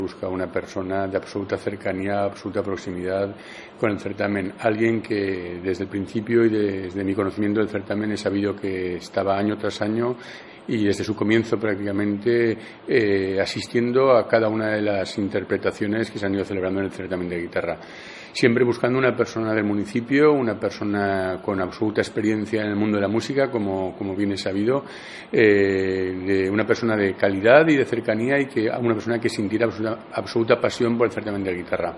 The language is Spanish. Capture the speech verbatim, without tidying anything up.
Busca una persona de absoluta cercanía, absoluta proximidad con el certamen. Alguien que desde el principio y desde mi conocimiento del certamen he sabido que estaba año tras año y desde su comienzo prácticamente eh, asistiendo a cada una de las interpretaciones que se han ido celebrando en el certamen de guitarra. Siempre buscando una persona del municipio, una persona con absoluta experiencia en el mundo de la música, como, como bien es sabido, eh, de una persona de calidad y de cercanía y que una persona que sintiera absoluta, absoluta pasión por el certamen de guitarra.